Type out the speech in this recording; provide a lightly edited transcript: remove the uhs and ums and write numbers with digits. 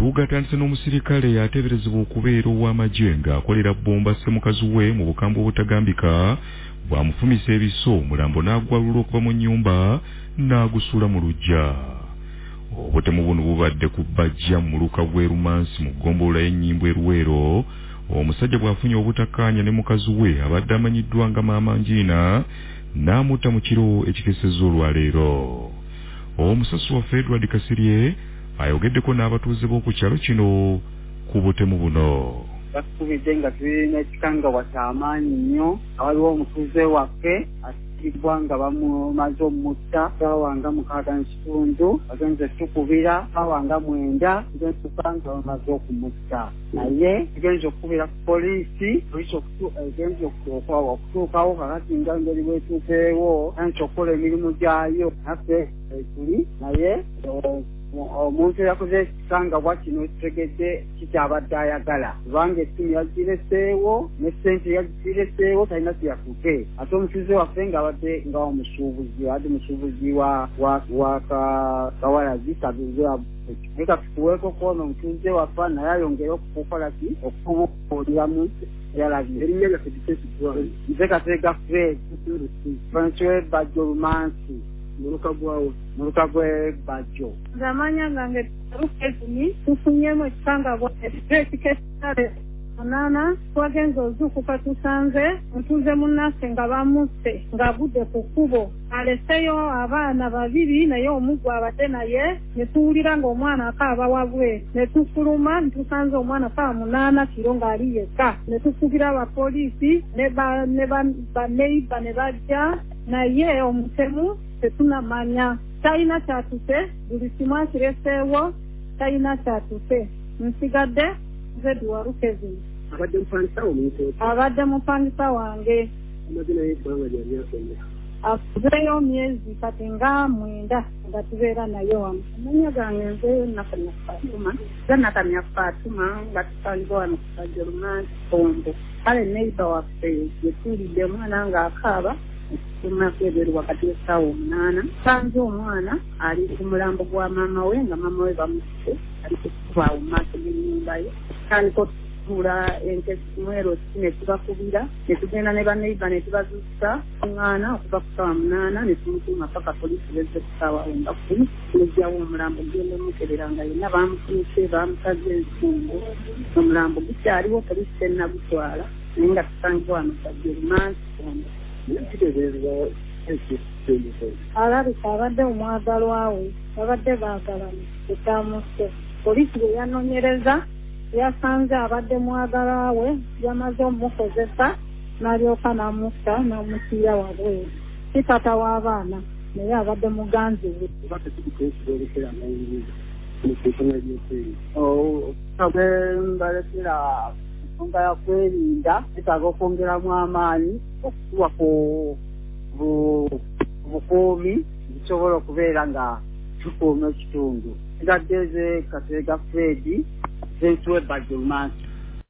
Amatuuga atandise n'omusirikale ateeberezebwa okubeera ow'amagye ng'akolera bbomba ssemukazi we mu bukambwe obutagambika bw'amufumisa ebiso omulambo n'agwalula okuva mu nnyumba n'agusuula mu luggya. Obutemu buno bubadde ku Bajja mu muluka gw'e Rumansi mu ggombolola y'ennyimbo e Luweero. Omusajja bw'afunye obutakkaanya ne mukazi we abadde amanyiddwa nga Maama Njiina n'amutta mu kiro ekikesezza olwaleero. Omusasi waffe Edward Kasirye ayogeddeko n'abatuuze b'oku kyalo kino ku butemu buno. Basubidde nga tulina ekikangabwa ky'amaanyi nnyo. Waliwo omutuuze waffe asibwa nga bamumaze omutta ssaawa nga 6:30 bagenze tukubira ssaawa nga 9 tugenze nga bamaze okumutta. Naye tugenze okukubira ku poliisi egenze okutuukawo kakati nga ngeri bwetuukeewo nti okukola emirimu gyayo naffe tuli naye omuntu yakoze ekikangabwa kino kitegedde kikyabadde ayagala kubanga essimu yagireseewo ne ssente yagireseewo talina kyeyatuuke. Ate omutuuze waffe ng'abadde nga omusuubuzi abadde musuubuzi wa kawalazi kaduzewa naye katukuweeko kwona omutuuze waffe naye ayongere okukola ki okubuuliramu yalabye erinnya lyaffe diteesigwa nze Kateega Fred Francois Bajjo Rumansi muluka gwe Bajjo. Zamanya gange Rukezi tufunyemu ekikangabwa ekikesale Onana twagenza ozuukuka tusanze mutuuze munnaffe nga bamusse ng'agudde ku kkubo aleseyo abaana 2 naye omuggo abadde naye ne tuwulira ng'omwana akaaba wabwe ne tufuluma ne tusanze omwana ssaawa 8 kiro ng'ali yekka ne tufugira abapoliisi ne baneiba ne bajja naye omutemu tetunamanya talina kyatuse buli kimu akireseewo talina kyatuse nsigadde Zedi wa Rukezi. Abadde mupangisa wange. Akuzeyo myezi kati nga 9 nga tubeera naye wamu. Amanya gange nze Nakamya Fatuma. Nakamya Fatuma nga tutandika wano ku Bajjo Rumansi Pombo. Kale neiba waffe yetulidde omwana ng'akaaba tumakeberu wakati w'essaawa 8 sanze omwana ali ku mulambo gwa maama we nga maama we bamusse ali kukuba mu maaso g'ennyumba ye tandika okutuula enkesi ne tubakubira ne tugenda ne baneiba ne tubazuukusa omwana okuva ku ssaawa 8 ne tumutuuma paka poliisi bezze ku ssaawa 10 nejjawo omulambo genda omukebera nga yenna bamutuuse bamusaze ensungu omulambo gukyaliwo poliisi tennagutwala naye nga tusangibwa wano Bajjo Rumansi Pombo. Alabika abadde omwagalwa we abadde baagalana ekyamuse poliisi bwe yanoonyereza yasanze abadde mwagala we yamaze omukozesa n'alyoka n'amutta n'amusiira wabweru si taata w'abaana naye abadde muganzi we. Mbalekera ensonga ya kwerinda etaaga okwongeramu amaanyi okukuba ku bukuumi busobola okubeera nga tukuuma ekitundu. Ngadde ze Kateega Fred Francois Bajjo Rumansi.